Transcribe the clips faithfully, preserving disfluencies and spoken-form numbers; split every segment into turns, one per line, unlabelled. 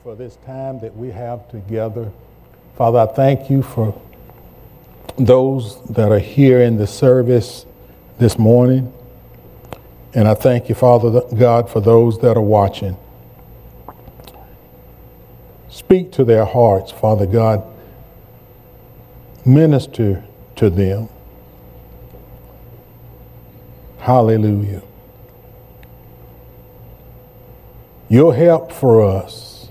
for this time that we have together. Father, I thank you for those that are here in the service this morning. And I thank you, Father God, for those that are watching. Speak to their hearts, Father God. Minister to them. Hallelujah. Your help for us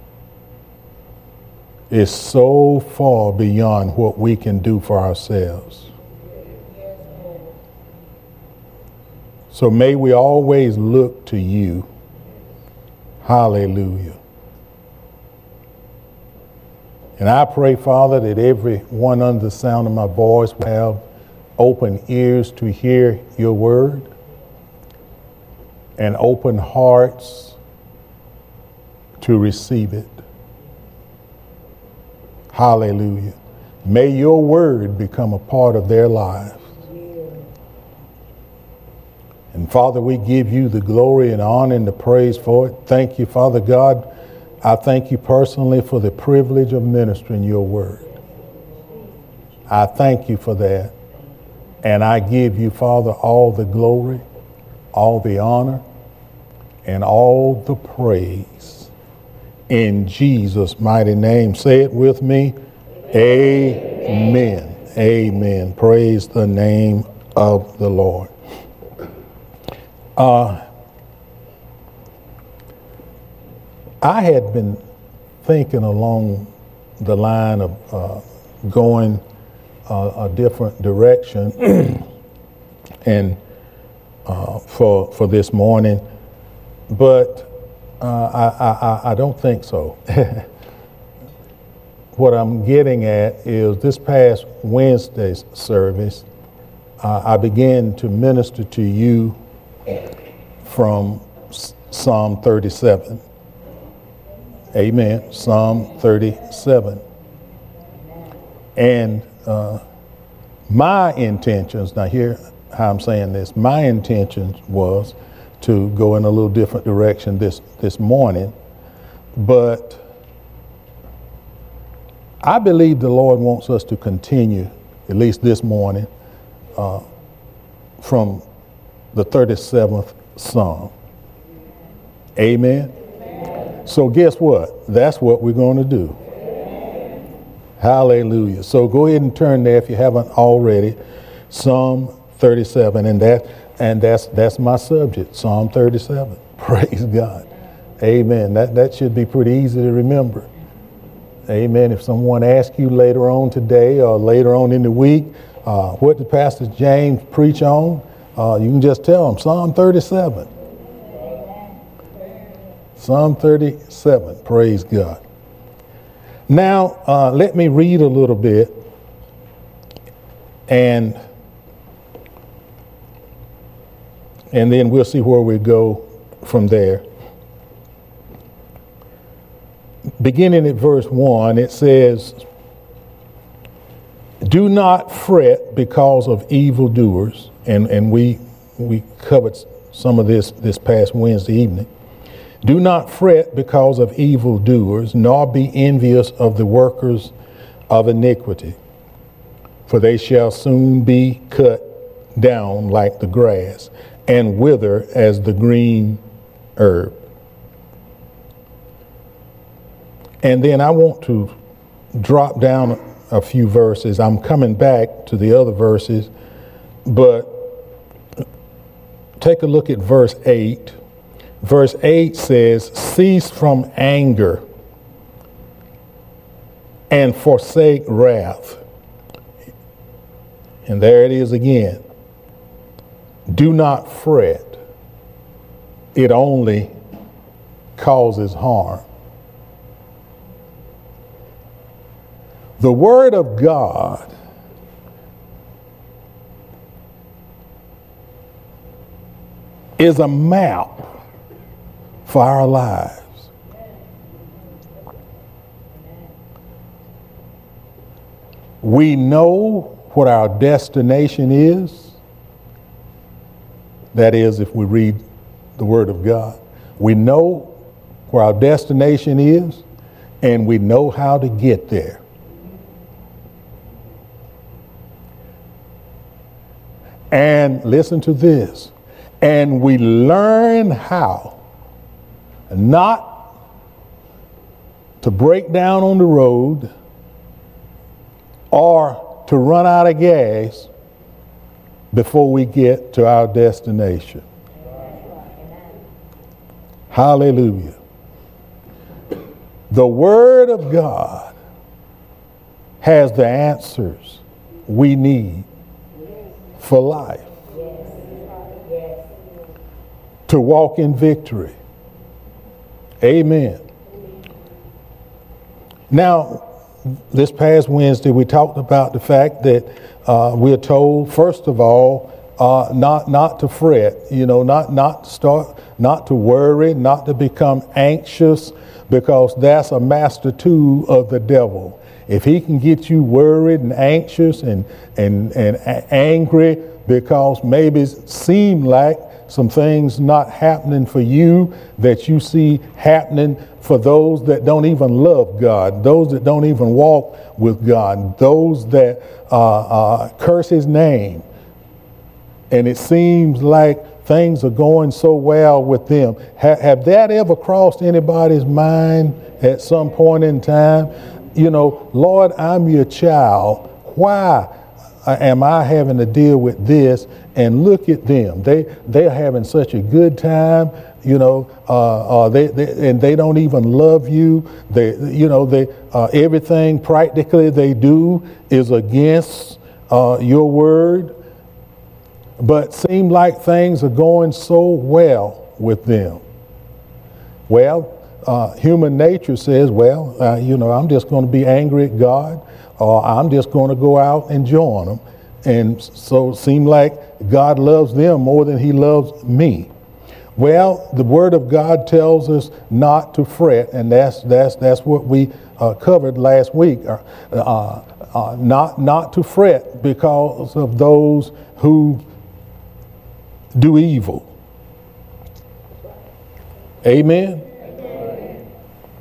is so far beyond what we can do for ourselves. So may we always look to you. Hallelujah. And I pray, Father, that everyone under the sound of my voice will have open ears to hear your word and open hearts to receive it. Hallelujah. May your word become a part of their lives. And Father, we give you the glory and honor and the praise for it. Thank you, Father God. I thank you personally for the privilege of ministering your word. I thank you for that. And I give you, Father, all the glory, all the honor, and all the praise. In Jesus' mighty name. Say it with me. Amen. Amen. Amen. Praise the name of the Lord. Uh, I had been thinking along the line of uh, going uh, a different direction and uh, for for this morning, but uh, I, I, I don't think so. What I'm getting at is this past Wednesday's service, uh, I began to minister to you from Psalm thirty-seven. Amen. Psalm thirty-seven. And uh, my intentions, now hear how I'm saying this, my intentions was to go in a little different direction this, this morning, but I believe the Lord wants us to continue, at least this morning, uh, from the thirty-seventh Psalm. Amen. So guess what? That's what we're going to do. Hallelujah. So go ahead and turn there if you haven't already. Psalm thirty-seven, and that and that's that's my subject, Psalm thirty-seven. Praise God. Amen. That that should be pretty easy to remember. Amen. If someone asks you later on today or later on in the week, uh, what did Pastor James preach on? Uh, you can just tell them Psalm thirty-seven. Psalm thirty-seven. Praise God. Now, uh, let me read a little bit, and and then we'll see where we go from there. Beginning at verse one, it says, "Do not fret because of evildoers," and and we we covered some of this this past Wednesday evening. "Do not fret because of evildoers, nor be envious of the workers of iniquity, for they shall soon be cut down like the grass, and wither as the green herb." And then I want to drop down a few verses. I'm coming back to the other verses, but take a look at verse eight. Verse eight says, "Cease from anger and forsake wrath." And there it is again. Do not fret. It only causes harm. The Word of God is a map for our lives. We know what our destination is. That is, if we read the Word of God. We know where our destination is, and we know how to get there. And listen to this. And we learn how not to break down on the road or to run out of gas before we get to our destination. Hallelujah. The Word of God has the answers we need for life, to walk in victory. Amen. Now, this past Wednesday, we talked about the fact that uh, we're told, first of all, uh, not not to fret, you know, not not to start, not to worry, not to become anxious, because that's a master tool of the devil. If he can get you worried and anxious and and and a- angry because maybe it seemed like some things not happening for you that you see happening for those that don't even love God, those that don't even walk with God, those that uh, uh, curse His name, and it seems like things are going so well with them. Ha- have that ever crossed anybody's mind at some point in time? You know, Lord, I'm your child. Why am I having to deal with this? And look at them. They, they're having such a good time, you know, uh, uh, they, they, and they don't even love you. They, you know, they, uh, everything practically they do is against uh, your word. But seem like things are going so well with them. Well, uh, human nature says, well, uh, you know, I'm just going to be angry at God, or I'm just going to go out and join them. And so it seemed like God loves them more than He loves me. Well, the Word of God tells us not to fret, and that's that's that's what we uh, covered last week. Uh, uh, not not to fret because of those who do evil. Amen. Amen.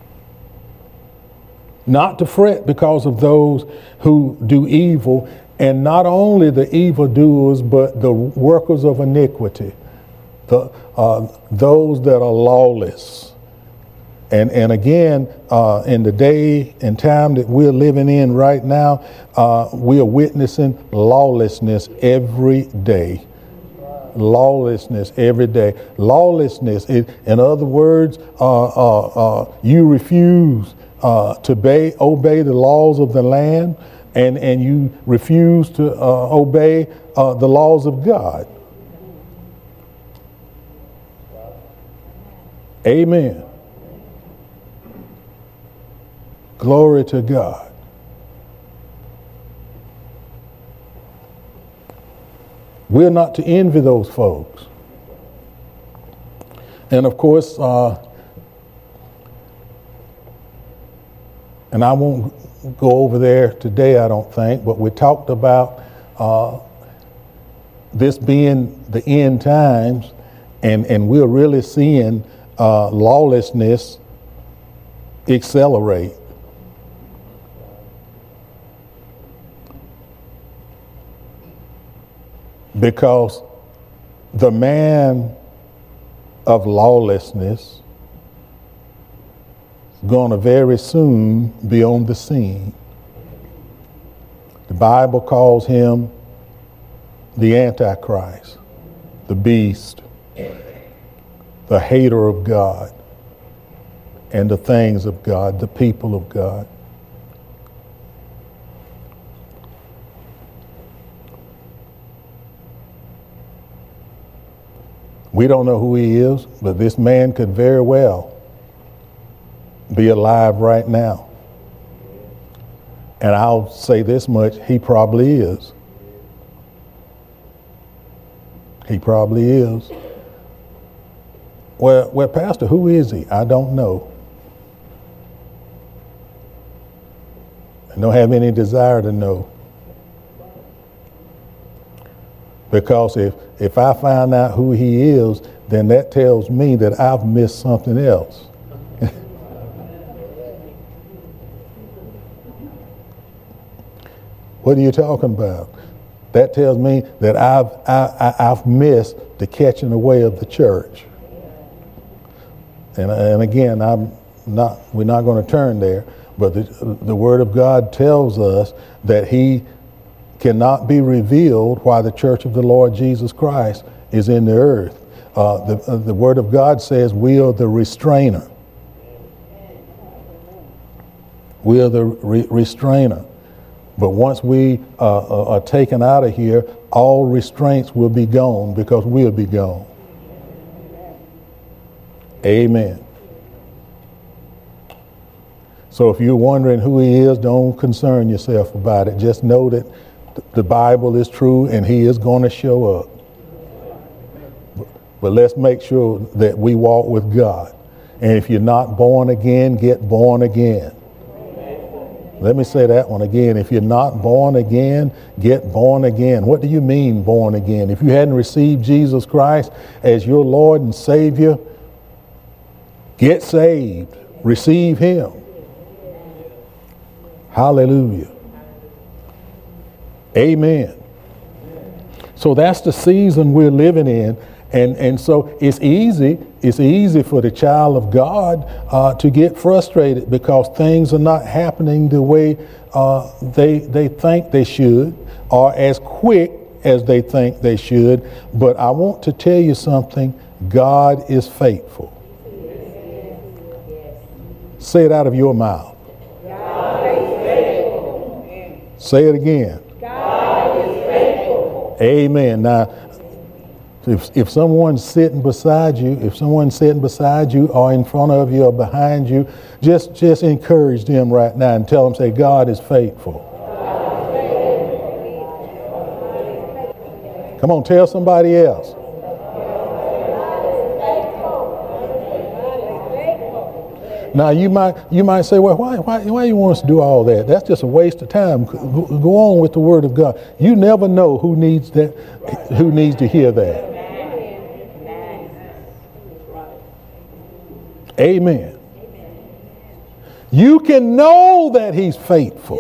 Not to fret because of those who do evil, and not only the evildoers, but the workers of iniquity, the uh, those that are lawless. And and again, uh, in the day and time that we're living in right now, uh, we are witnessing lawlessness every day. Lawlessness every day. Lawlessness, it, in other words, uh, uh, uh, you refuse uh, to obey, obey the laws of the land, and, and you refuse to uh, obey uh, the laws of God. Amen. Glory to God. We're not to envy those folks. And of course, uh, and I won't go over there today, I don't think, but we talked about uh, this being the end times, and, and we're really seeing uh, lawlessness accelerate. Because the man of lawlessness is going to very soon be on the scene. The Bible calls him the Antichrist, the beast, the hater of God and the things of God, the people of God. We don't know who he is, but this man could very well be alive right now. And I'll say this much, he probably is. He probably is. Well, well, Pastor, who is he? I don't know. I don't have any desire to know. Because if, if I find out who he is, then that tells me that I've missed something else. What are you talking about? That tells me that I've, I, I, I've missed the catching away of the church. And, and again, I'm not, we're not going to turn there, but the, the Word of God tells us that He cannot be revealed while the church of the Lord Jesus Christ is in the earth. Uh, the, uh, the Word of God says we are the restrainer. We are the re- restrainer. But once we uh, are taken out of here, all restraints will be gone because we'll be gone. Amen. So if you're wondering who He is, don't concern yourself about it. Just know that the Bible is true and He is going to show up. But let's make sure that we walk with God. And if you're not born again, get born again. Let me say that one again. If you're not born again, get born again. What do you mean born again? If you hadn't received Jesus Christ as your Lord and Savior, get saved. Receive Him. Hallelujah. Amen. So that's the season we're living in. And and so it's easy, it's easy for the child of God uh, to get frustrated because things are not happening the way uh, they they think they should or as quick as they think they should. But I want to tell you something, God is faithful. Say it out of your mouth. God is faithful. Say it again. God is faithful. Amen. Now, If, if someone's sitting beside you, if someone's sitting beside you or in front of you or behind you, just, just encourage them right now and tell them, say, God is faithful. Come on, tell somebody else. Now you might you might say, well, why why why you want us to do all that? That's just a waste of time. Go on with the Word of God. You never know who needs that, who needs to hear that. Amen. You can know that He's faithful,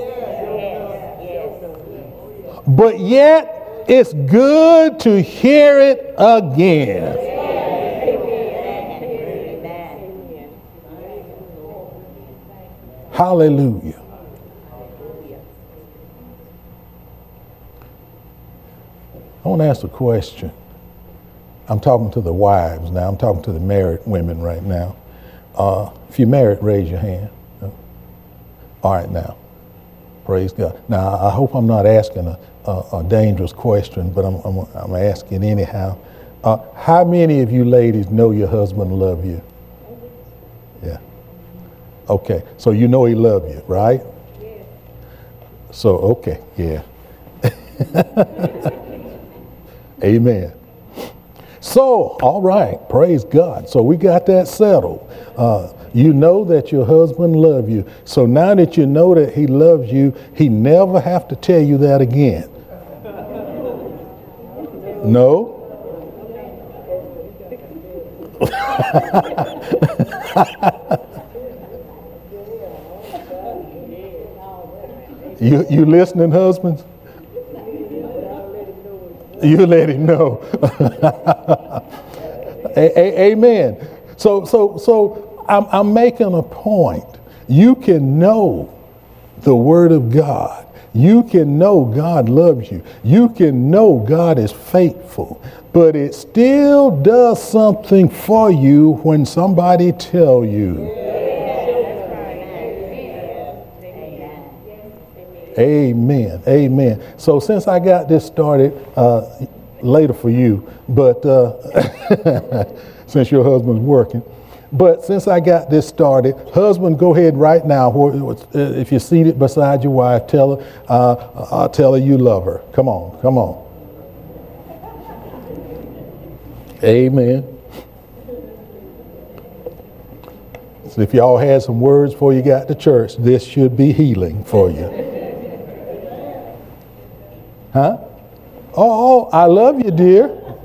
but yet it's good to hear it again. Hallelujah. I want to ask a question. I'm talking to the wives now. I'm talking to the married women right now. Uh, if you're married, raise your hand. All right, now. Praise God. Now, I hope I'm not asking a, a, a dangerous question, but I'm, I'm, I'm asking anyhow. Uh, how many of you ladies know your husband love you? Yeah. Okay, so you know he loves you, right? Yes. So, okay, yeah. Amen. So, all right, praise God. So we got that settled. Uh, you know that your husband loves you. So now that you know that he loves you, he never have to tell you that again. No? You you listening, husbands? You let him know. a- a- amen. So so so I'm I'm making a point. You can know the Word of God. You can know God loves you. You can know God is faithful. But it still does something for you when somebody tell you. Amen. Amen. So since I got this started, uh, later for you, but uh, since your husband's working, but since I got this started, husband, go ahead right now. If you're seated beside your wife, tell her, uh, uh, tell her you love her. Come on, come on. Amen. So if y'all had some words before you got to church, this should be healing for you. Huh? Oh, oh, I love you, dear.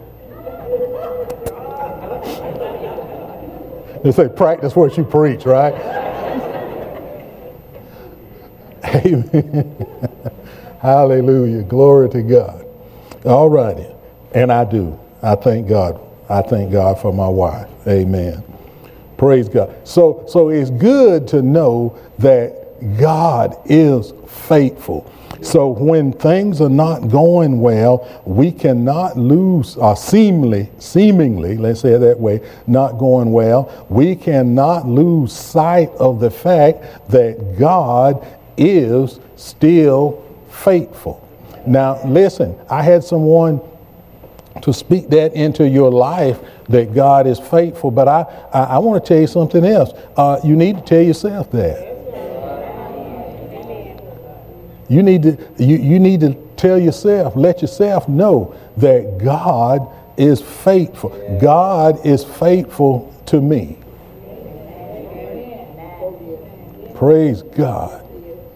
They say practice what you preach, right? Amen. Hallelujah. Glory to God. All righty. And I do. I thank God. I thank God for my wife. Amen. Praise God. So, so it's good to know that God is faithful. So when things are not going well, we cannot lose, or seemingly, seemingly, let's say it that way, not going well, we cannot lose sight of the fact that God is still faithful. Now, listen, I had someone to speak that into your life, that God is faithful, but I, I, I want to tell you something else. Uh, you need to tell yourself that. You need to you, you need to tell yourself, let yourself know that God is faithful. God is faithful to me. Praise God.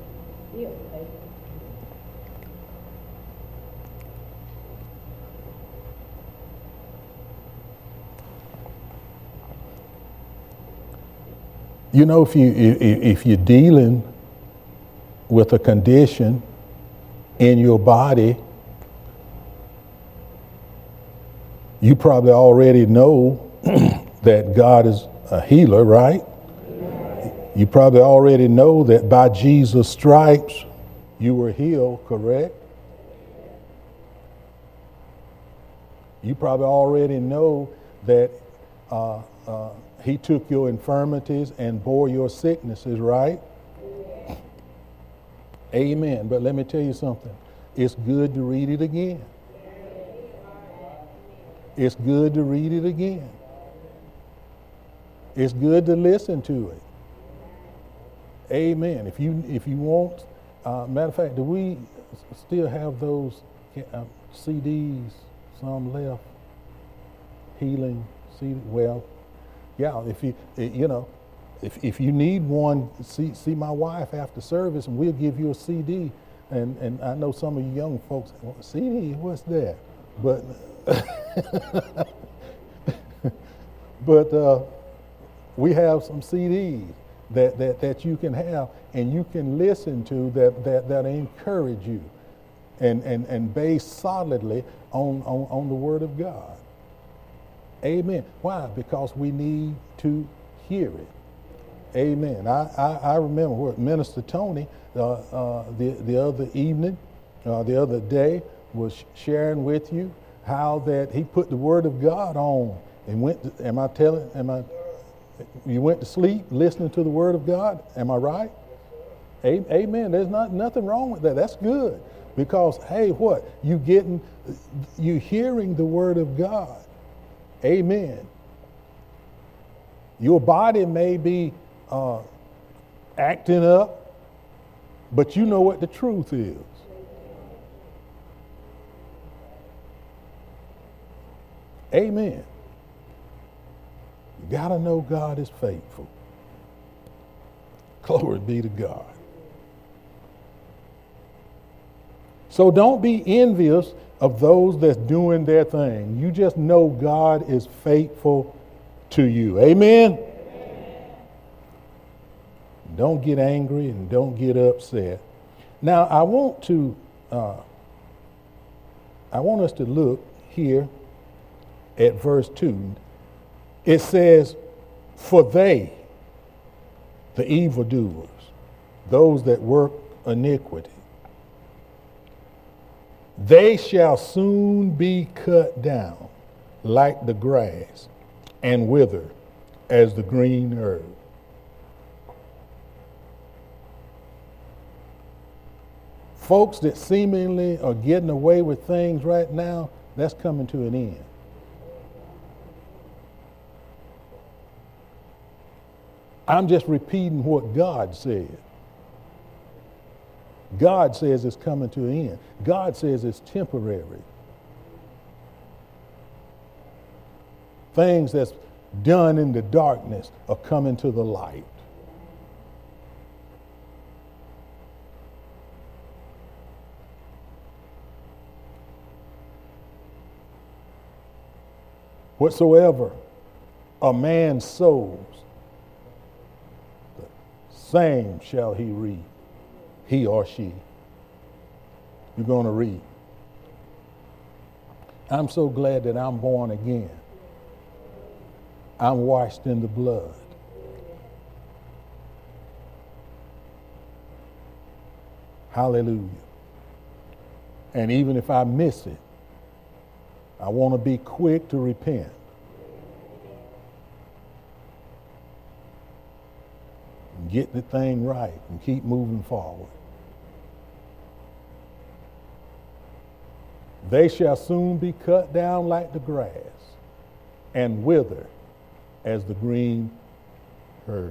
You know, if you if, if you're dealing with a condition in your body, you probably already know that God is a healer, right? You probably already know that by Jesus' stripes you were healed, correct? You probably already know that uh, uh, he took your infirmities and bore your sicknesses, right? Amen. But let me tell you something. It's good to read it again. It's good to read it again. It's good to listen to it. Amen. If you if you want, uh, matter of fact, do we still have those uh, C Ds? Some left. Healing C D. Well, yeah. If you you know. If if you need one, see see my wife after service, and we'll give you a C D. And and I know some of you young folks, well, C D, what's that? But but uh, we have some C Ds that, that that you can have, and you can listen to that that that encourage you, and and and based solidly on on on the Word of God. Amen. Why? Because we need to hear it. Amen. I, I, I remember what Minister Tony uh, uh, the, the other evening, uh, the other day, was sharing with you how that he put the Word of God on and went to, am I telling, am I, you went to sleep listening to the Word of God? Am I right? Amen. There's not nothing wrong with that. That's good. Because, hey, what? You getting, you hearing the Word of God. Amen. Your body may be Uh, acting up, but you know what the truth is. Amen. You got to know God is faithful. Glory be to God. So don't be envious of those that's doing their thing. You just know God is faithful to you. Amen. Don't get angry and don't get upset. Now, I want to, uh, I want us to look here at verse two. It says, for they, the evildoers, those that work iniquity, they shall soon be cut down like the grass and wither as the green herb. Folks that seemingly are getting away with things right now, that's coming to an end. I'm just repeating what God said. God says it's coming to an end. God says it's temporary. Things that's done in the darkness are coming to the light. Whatsoever a man sows, the same shall he reap, he or she. You're going to read. I'm so glad that I'm born again. I'm washed in the blood. Hallelujah. And even if I miss it, I want to be quick to repent. And get the thing right and keep moving forward. They shall soon be cut down like the grass and wither as the green herb.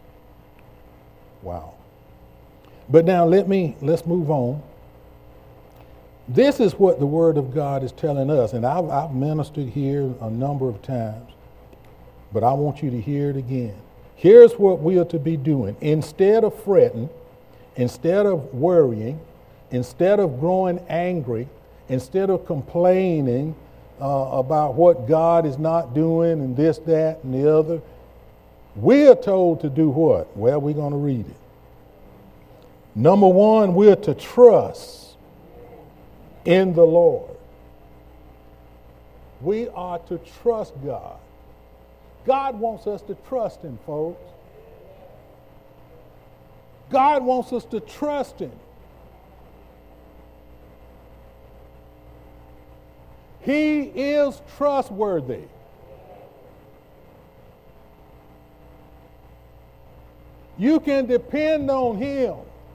Wow. But now let me, let's move on. This is what the Word of God is telling us, and I've, I've ministered here a number of times, but I want you to hear it again. Here's what we are to be doing. Instead of fretting, instead of worrying, instead of growing angry, instead of complaining uh, about what God is not doing and this, that, and the other, we are told to do what? Well, we're going to read it. Number one, we're to trust in the Lord. We are to trust God. God wants us to trust Him, folks. God wants us to trust Him. He is trustworthy. You can depend on Him.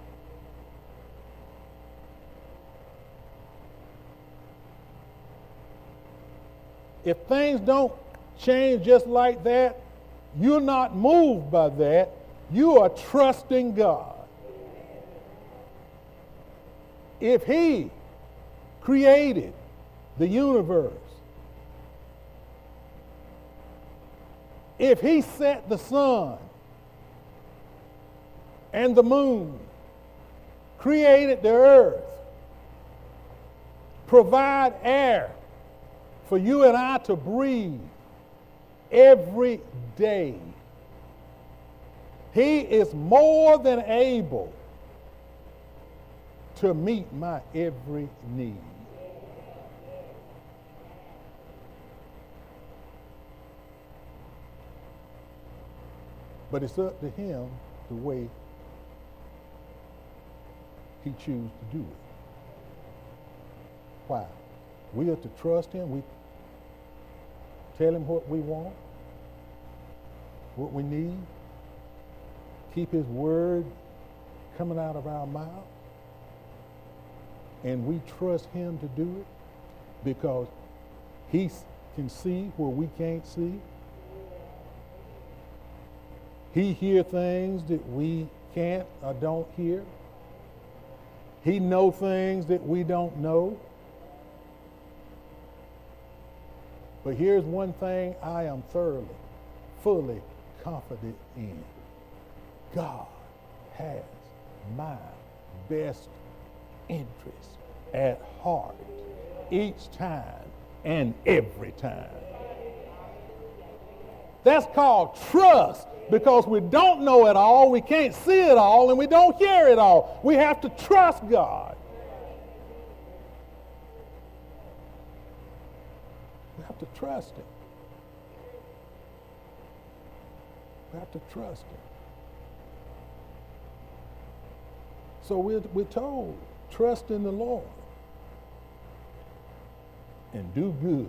If things don't change just like that, you're not moved by that. You are trusting God. If He created the universe, if He set the sun and the moon, created the earth, provide air for you and I to breathe every day, He is more than able to meet my every need. But it's up to Him the way He chooses to do it. Why? We are to trust Him. We tell Him what we want, what we need. Keep His word coming out of our mouth. And we trust Him to do it because He can see where we can't see. He hears things that we can't or don't hear. He knows things that we don't know. But here's one thing I am thoroughly, fully confident in. God has my best interest at heart each time and every time. That's called trust, because we don't know it all, we can't see it all, and we don't hear it all. We have to trust God. We have to trust Him. We have to trust Him. So we're, we're told, trust in the Lord and do good.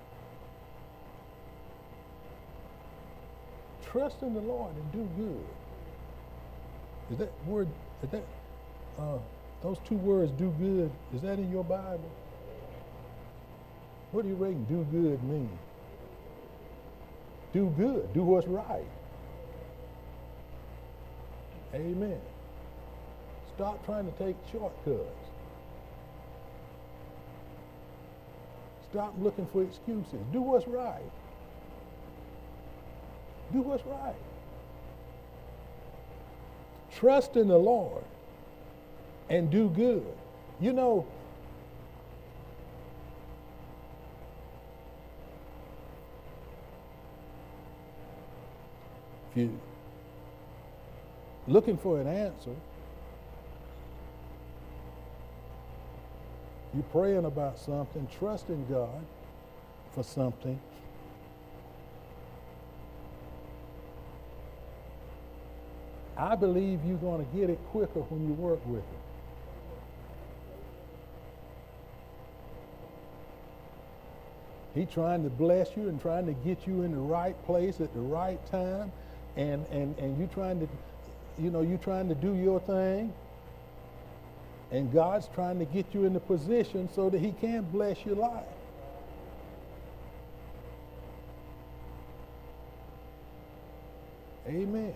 Trust in the Lord and do good. Is that word, is that, uh, those two words, do good, is that in your Bible? What do you reckon do good mean? Do good. Do what's right. Amen. Stop trying to take shortcuts. Stop looking for excuses. Do what's right. Do what's right. Trust in the Lord and do good. You know, if you're looking for an answer, You're praying about something, trusting God for something. I believe you're going to get it quicker when you work with it. He's trying to bless you and trying to get you in the right place at the right time, and and and you trying to, you know, you trying to do your thing, and God's trying to get you in the position so that He can bless your life. Amen.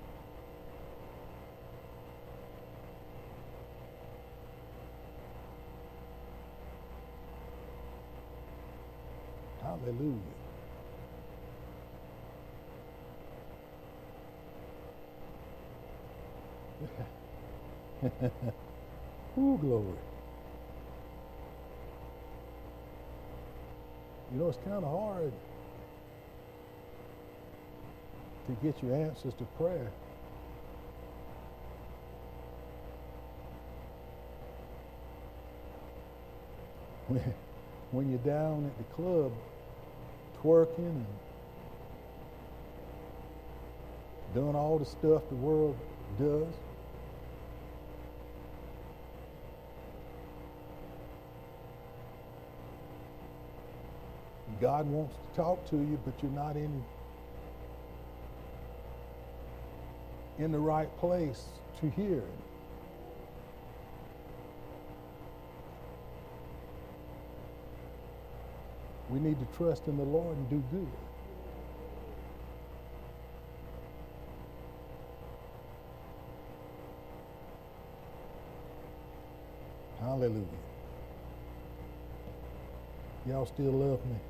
Hallelujah. Ooh, glory. You know, it's kind of hard to get your answers to prayer. When, when you're down at the club twerking and doing all the stuff the world does. God wants to talk to you, but you're not in in the right place to hear it. We need to trust in the Lord and do good. Hallelujah. Y'all still love me?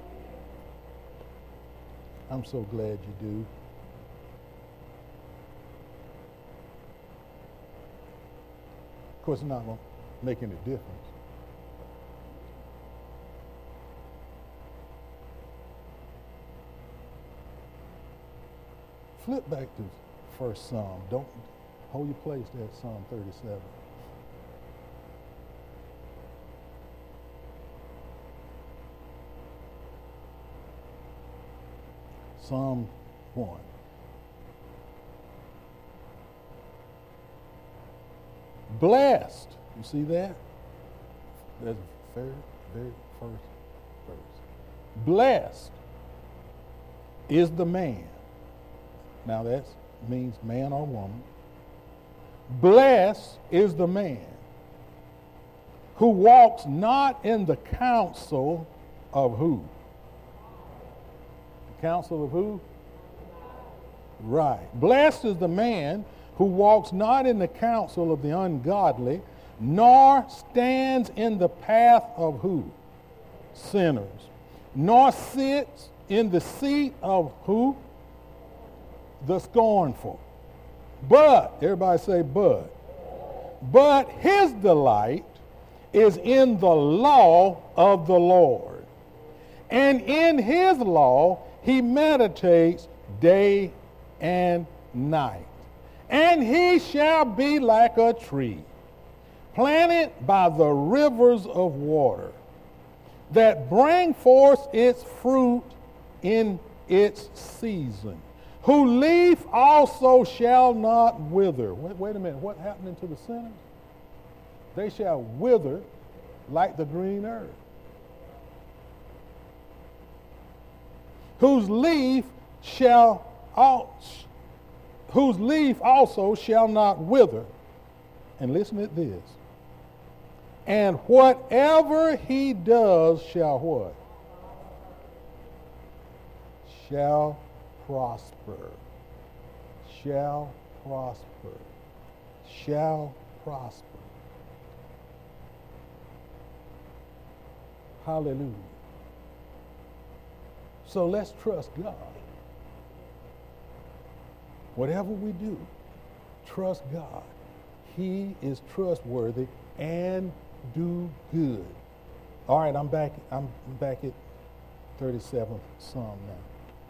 I'm so glad you do. Of course, it's not going to make any difference. Flip back to first Psalm. Don't hold your place there at Psalm thirty-seven. Psalm one. Blessed. You see that? That's the very, very first verse. Blessed is the man. Now that means man or woman. Blessed is the man who walks not in the counsel of who? The counsel of who? Right. Blessed is the man who walks not in the counsel of the ungodly, nor stands in the path of who? Sinners. Nor sits in the seat of who? The scornful. But, everybody say but. But his delight is in the law of the Lord. And in his law he meditates day and night. And he shall be like a tree planted by the rivers of water, that bring forth its fruit in its season, whose leaf also shall not wither. Wait, wait a minute, what happening to the sinners? They shall wither like the green herb. Whose leaf shall all, whose leaf also shall not wither. And listen to this. And whatever he does shall what? Shall prosper. Shall prosper. Shall prosper. Hallelujah. So let's trust God. Whatever we do, trust God. He is trustworthy and do good. All right, I'm back. I'm back at thirty-seventh Psalm now.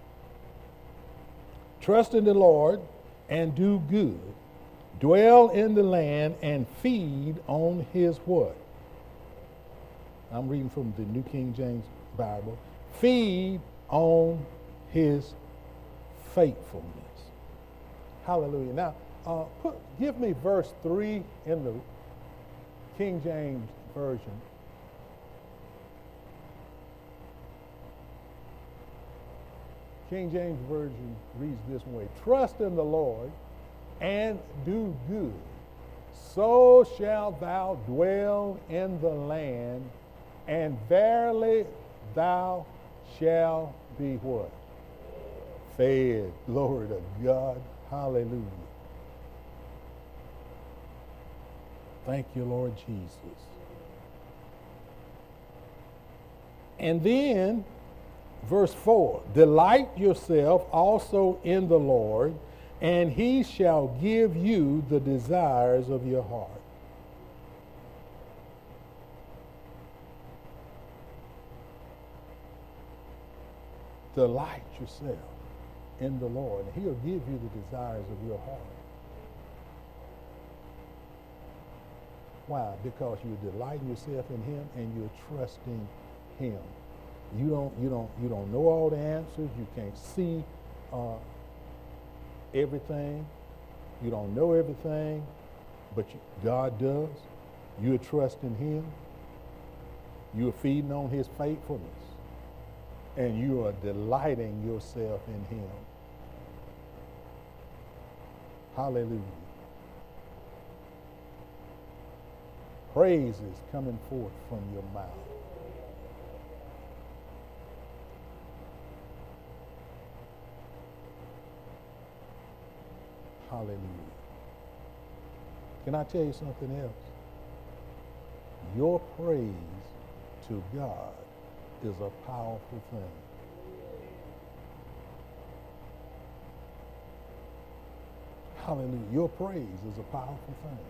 Trust in the Lord and do good. Dwell in the land and feed on his what? I'm reading from the New King James Bible. Feed on his faithfulness. Hallelujah. Now, uh, put, give me verse three in the King James Version. King James Version reads this way: trust in the Lord and do good, so shalt thou dwell in the land, and verily thou shalt be what? Fed. Glory to God. Hallelujah. Thank you, Lord Jesus. And then, verse four, delight yourself also in the Lord, and he shall give you the desires of your heart. Delight yourself in the Lord, and he'll give you the desires of your heart. Why? Because you're delighting yourself in him and you're trusting him. You don't, you don't, you don't know all the answers. You can't see uh, everything. You don't know everything, but you, God does. You're trusting him. You're feeding on his faithfulness. And you are delighting yourself in him. Hallelujah. Praises coming forth from your mouth. Hallelujah. Can I tell you something else? Your praise to God is a powerful thing. Hallelujah. Your praise is a powerful thing.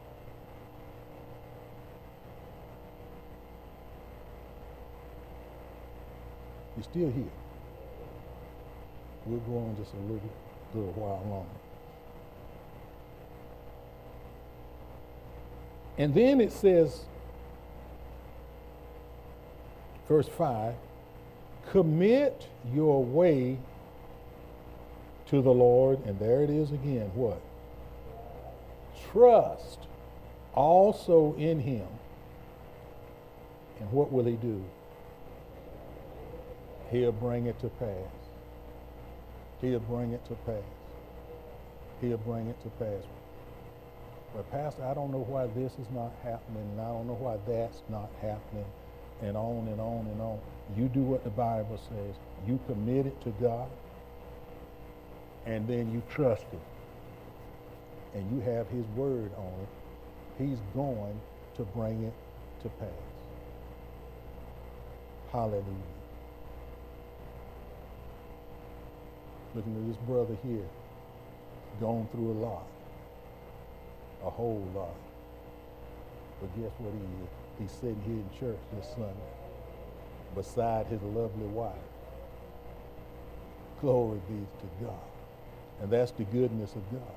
You're still here. We'll go on just a little, little while longer. And then it says, verse five, commit your way to the Lord, and there it is again, what? Trust also in him. And what will he do? He'll bring it to pass. He'll bring it to pass. He'll bring it to pass. But Pastor, I don't know why this is not happening, and I don't know why that's not happening, and on and on and on. You do what the Bible says. You commit it to God, and then you trust him. And you have his word on it. He's going to bring it to pass. Hallelujah. Looking at this brother here, gone through a lot, a whole lot. But guess what he is? He's sitting here in church this Sunday beside his lovely wife. Glory be to God. And that's the goodness of God.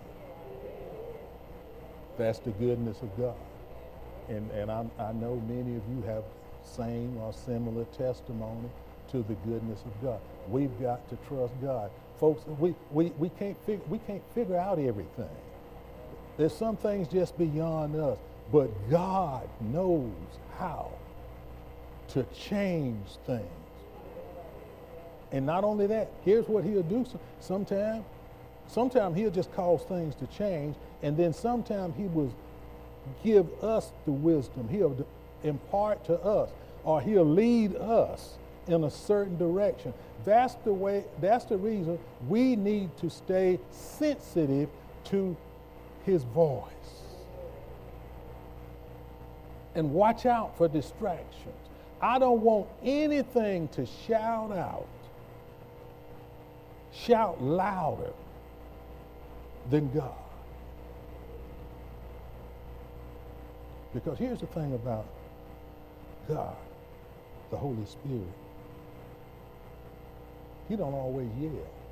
That's the goodness of God. And, and I, I know many of you have same or similar testimony to the goodness of God. We've got to trust God. Folks, we, we, we, can't fig- we can't figure out everything. There's some things just beyond us. But God knows how to change things. And not only that, here's what he'll do. Sometimes, sometimes he'll just cause things to change, and then sometimes he will give us the wisdom. He'll impart to us, or he'll lead us in a certain direction. That's the way, that's the reason we need to stay sensitive to his voice. And watch out for distractions. I don't want anything to shout out, shout louder than God. Because here's the thing about God, the Holy Spirit. He don't always yell.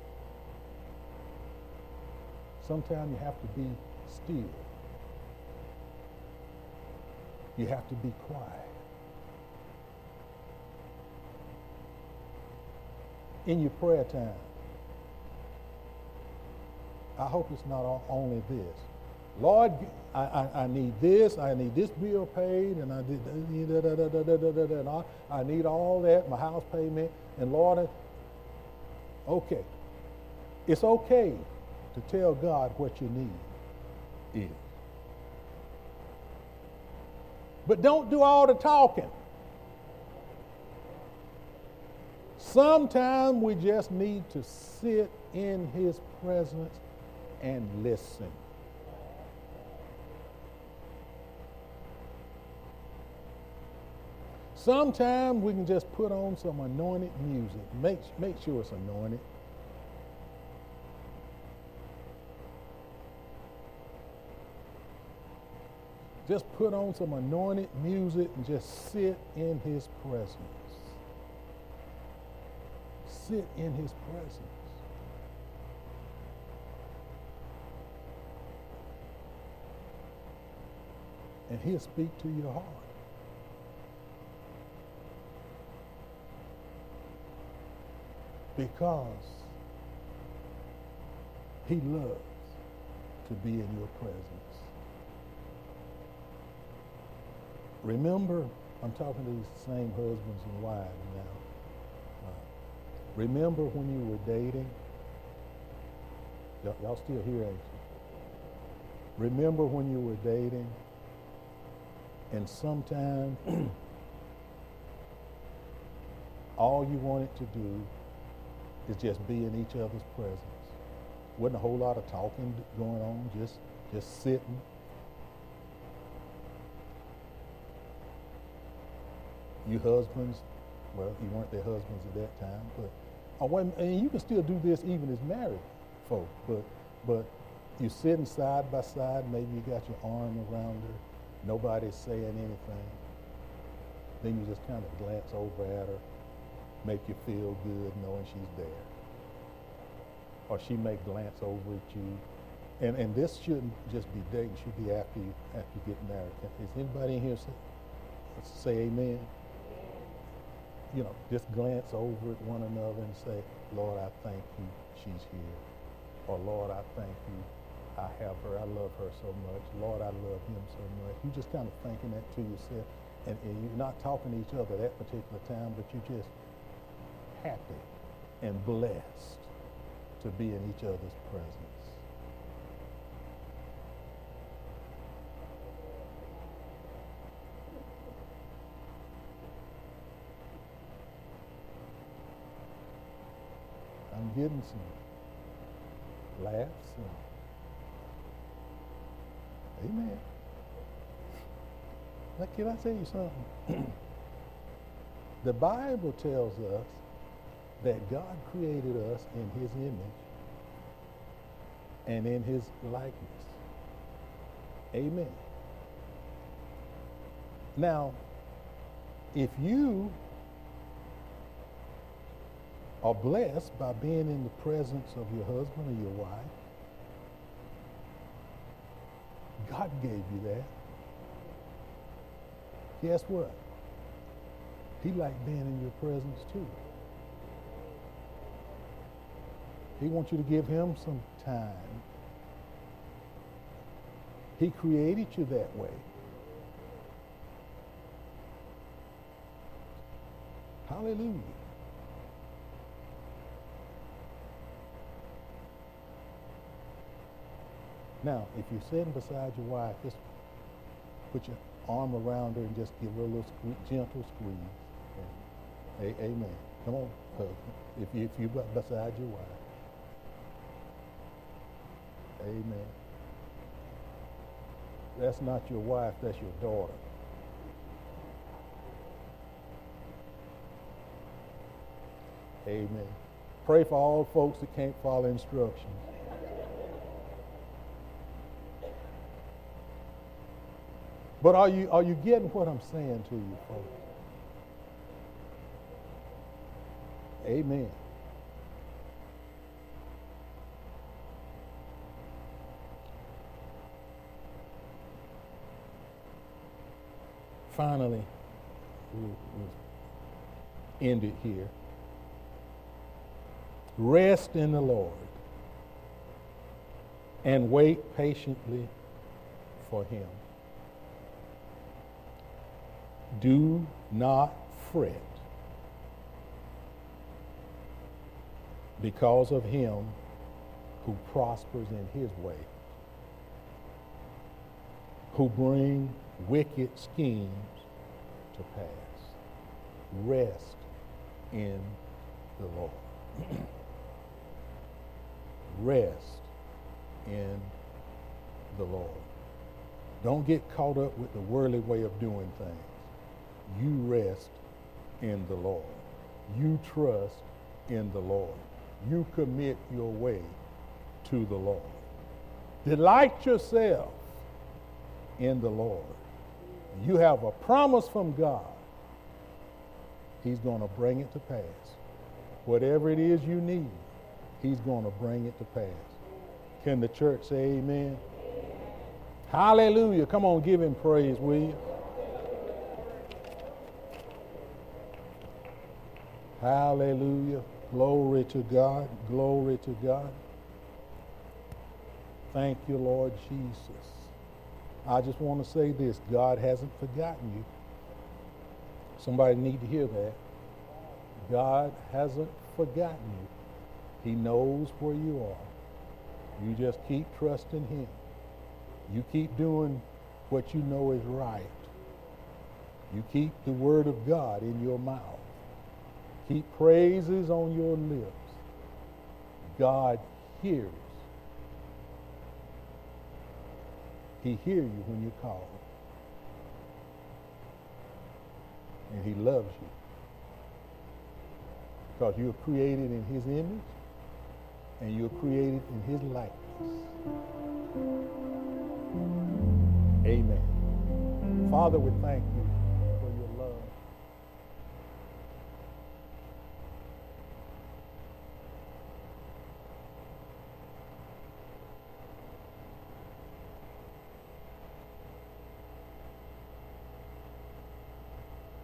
Sometimes you have to be still. You have to be quiet. in your prayer time. I hope it's not only this. Lord, I, I, I need this, I need this bill paid, and I did da, da, da, da, da, da, da, da, and I, I need all that, my house payment, and Lord, okay. It's okay to tell God what you need is. But don't do all the talking. Sometimes we just need to sit in his presence and listen. Sometimes we can just put on some anointed music. Make, make sure it's anointed. Just put on some anointed music and just sit in his presence. Sit in his presence. And he'll speak to your heart. Because he loves to be in your presence. Remember, I'm talking to these same husbands and wives now. Uh, remember when you were dating? Y- y'all still here, ain't you? Remember when you were dating? And sometimes all you wanted to do is just be in each other's presence. Wasn't a whole lot of talking going on, just just sitting. You husbands, well, you weren't their husbands at that time, but oh, and you can still do this even as married folk. But but you're sitting side by side. Maybe you got your arm around her. Nobody's saying anything. Then you just kind of glance over at her, make you feel good knowing she's there. Or she may glance over at you. And and this shouldn't just be dating, it should be after you after you get married. Is anybody in here say, say amen? You know, just glance over at one another and say, Lord, I thank you she's here. Or Lord, I thank you I have her. I love her so much. Lord, I love him so much. You just kind of thinking that to yourself. And, and you're not talking to each other that particular time, but you're just happy and blessed to be in each other's presence. I'm getting some laughs. And, amen. Now, can I tell you something? The Bible tells us that God created us in his image and in his likeness. Amen. Now, if you are blessed by being in the presence of your husband or your wife, God gave you that. Guess what? He liked being in your presence too. He wants you to give him some time. He created you that way. Hallelujah. Now, if you're sitting beside your wife, just put your arm around her and just give her a little sque- gentle squeeze. A- amen. Come on, husband. If, you, if you're beside your wife. Amen. That's not your wife, that's your daughter. Amen. Pray for all folks that can't follow instructions. But are you are you getting what I'm saying to you, folks? Amen. Finally, we'll, we'll end it here. Rest in the Lord and wait patiently for him. Do not fret because of him who prospers in his way, who bring wicked schemes to pass. Rest in the Lord. Rest in the Lord. Don't get caught up with the worldly way of doing things. You rest in the Lord. You trust in the Lord. You commit your way to the Lord. Delight yourself in the Lord. You have a promise from God. He's going to bring it to pass. Whatever it is you need, he's going to bring it to pass. Can the church say amen? Amen. Hallelujah. Come on, give him praise, will you? Hallelujah. Glory to God. Glory to God. Thank you, Lord Jesus. I just want to say this. God hasn't forgotten you. Somebody need to hear that. God hasn't forgotten you. He knows where you are. You just keep trusting him. You keep doing what you know is right. You keep the word of God in your mouth. Keep praises on your lips. God hears. He hears you when you call. And he loves you. Because you're created in his image and you're created in his likeness. Amen. Father, we thank you